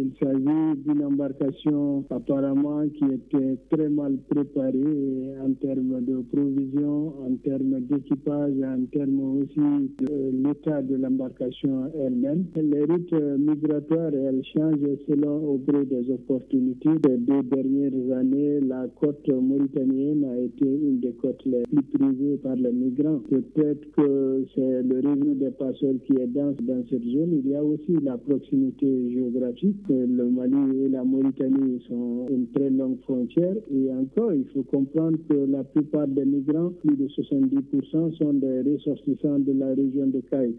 Il s'agit d'une embarcation apparemment qui était très mal préparée en termes de provisions, en termes d'équipage, en termes aussi de l'état de l'embarcation elle-même. Les routes migratoires, elles changent selon au gré des opportunités. Ces 2 dernières années, la côte mauritanienne a été une des côtes les plus prisées par les migrants. Peut-être que c'est le réseau des passeurs qui est dense dans cette zone. Il y a aussi la proximité géographique. Le Mali et la Mauritanie sont une très longue frontière. Et encore, il faut comprendre que la plupart des migrants, plus de 70%, sont des ressortissants de la région de Caï.